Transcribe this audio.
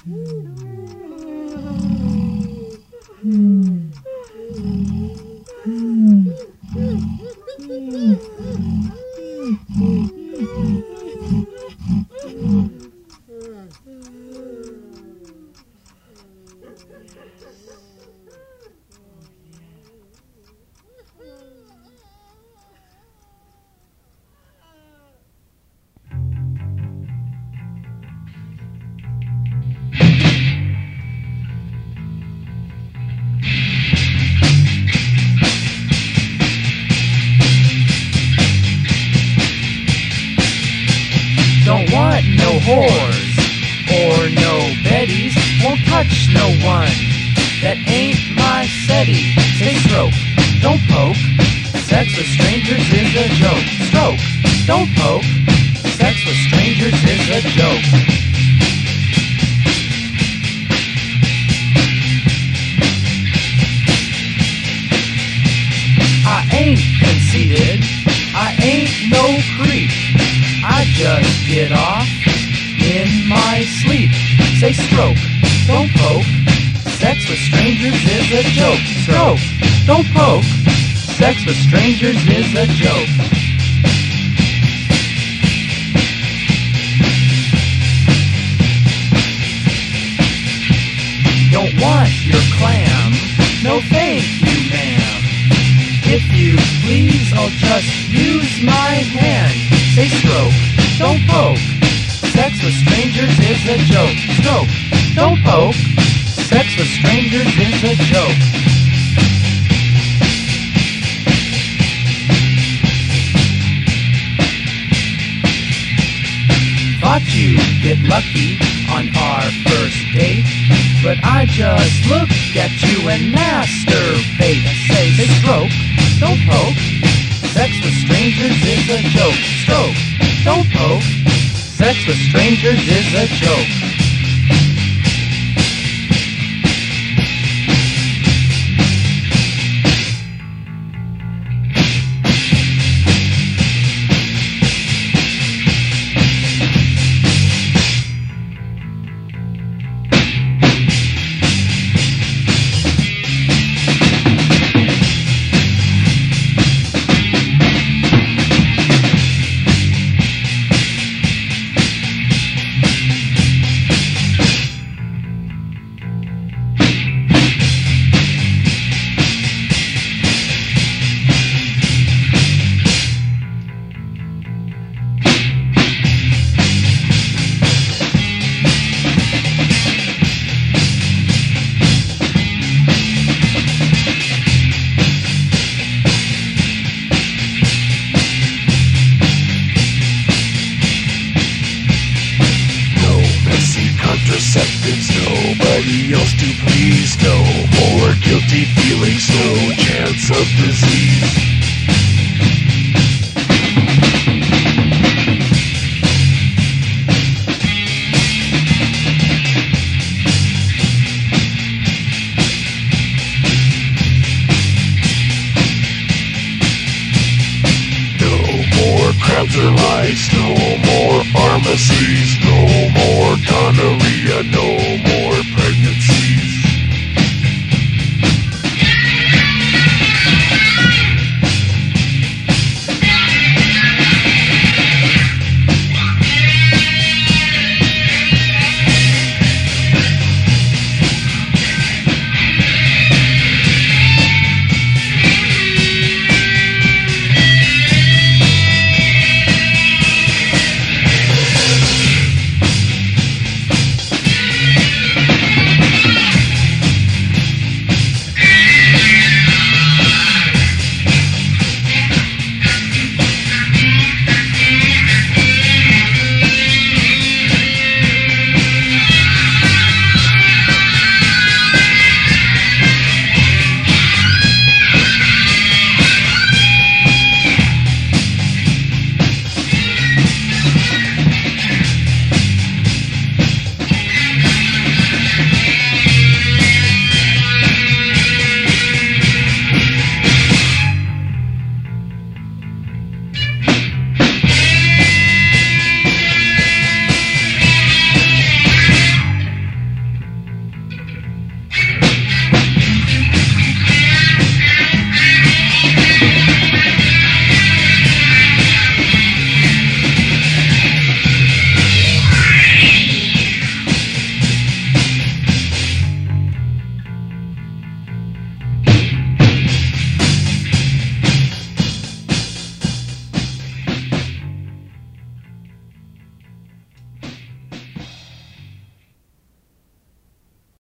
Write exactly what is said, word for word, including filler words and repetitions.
Don't want no whores or no betties. Won't touch no one that ain't my SETI. Say stroke, don't poke. Sex with strangers is a joke. Stroke, don't poke. Sex with strangers is a joke. I ain't conceited. I ain't no creep. I just get off in my sleep. Say stroke, don't poke. Sex with strangers is a joke. Stroke, don't poke. Sex with strangers is a joke. Don't want your clam. No thank you, ma'am. If you please, I'll just use my hand. Say stroke, don't poke. Sex with strangers is a joke. Stroke, don't poke. Sex with strangers is a joke. Thought you'd get lucky on our first date, but I just look at you and masturbate. Say, say stroke, don't poke. Sex with strangers is a joke. Stroke, don't poke. Sex with strangers is a joke. Nobody else to please. No more guilty feelings. No chance of disease. No more crabs or lice. No more pharmacies. No more gonorrhea. No